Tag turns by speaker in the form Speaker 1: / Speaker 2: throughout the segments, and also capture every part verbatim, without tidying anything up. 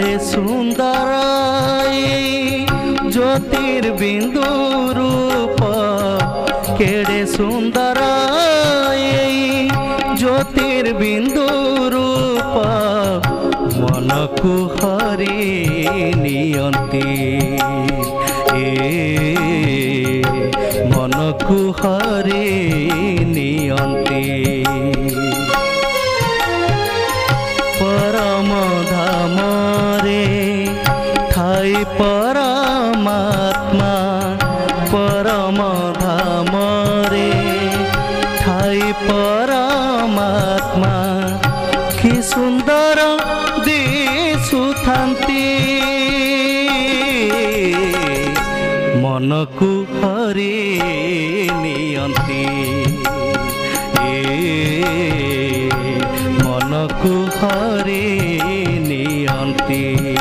Speaker 1: केड़े सुंदर ज्योतिर्बिंदु रूप केड़े सुंदर ज्योतिर्बिंदु रूप मन को हरि नियंती ए मन को हरि नियंती परम धाम रे ठाई परमात्मा परम धाम रे ठाई परमात्मा कि सुंदर दिशुथांती मन को हरि नियंती ए मन को हरि नियंती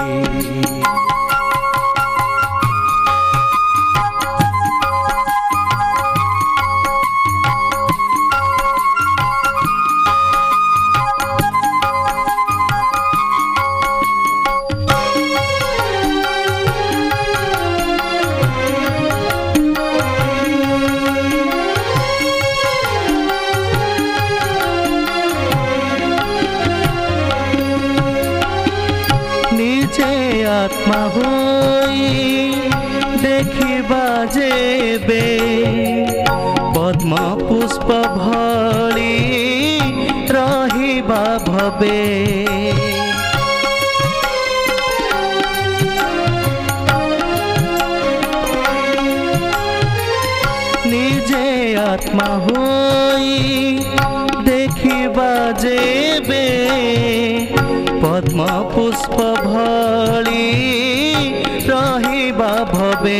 Speaker 1: आत्मा होई देखिबा जेबे पद्म पुष्प भली रहिबा भवे निजे आत्मा होई देखिबा जेबे पद्म पुष्प भली रहिबा भवे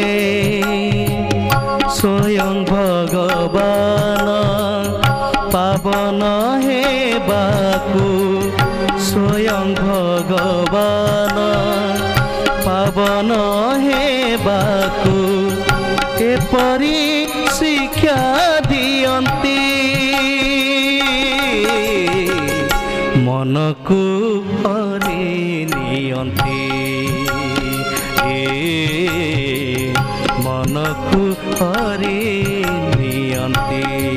Speaker 1: स्वयं भगवान पावन हेबाकु स्वयं भगवान पावन हेबाकु एपरि शिक्षा दियंती मन को हरि नियंती ए मन को हरि नियंती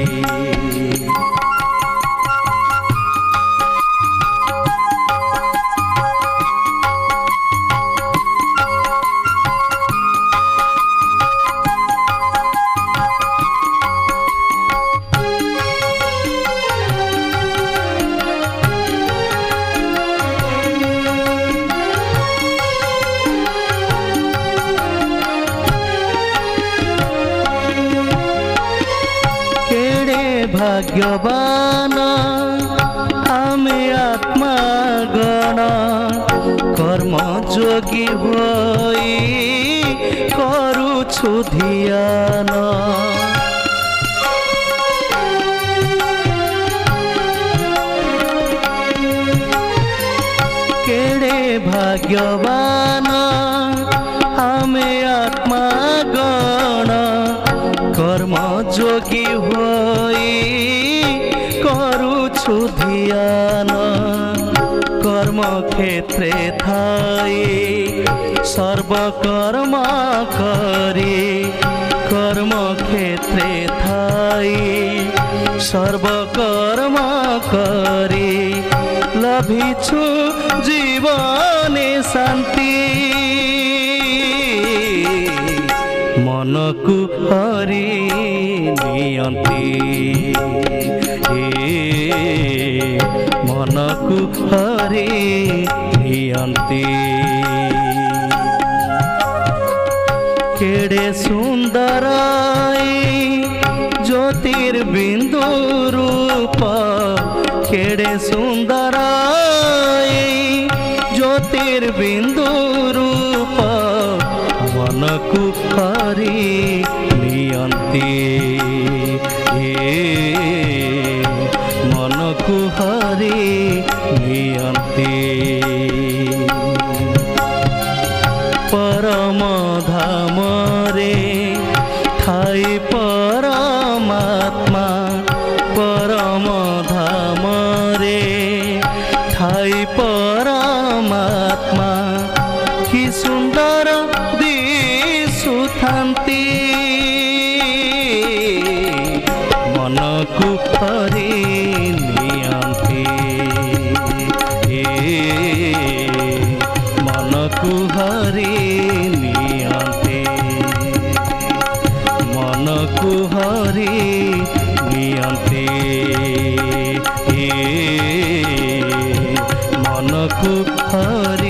Speaker 1: भाग्यवान आमे आत्मा गण कर्म जोगी होई करुछु ध्यान केड़े भाग्यवान आमे आत्मा गण कर्म जोगी होई करुछु ध्यान कर्म क्षेत्रे थाई सर्वकर्म करी कर्म क्षेत्रे थाई सर्वकर्म करी लभिछु जीवने शांति मन को हरि नियंती ए मन को हरि नियंती केड़े सुंदर ज्योतिर्बिंदु रूप केड़े सुंदर ज्योतिर्बिंदु रूप मन को हरि नियंती ए मन को हरि नियंती परम धाम रे ठाई परमात्मा परम धाम रे ठाई परमात्मा को हरि नियंती मन को हरि नियंती मन को हरि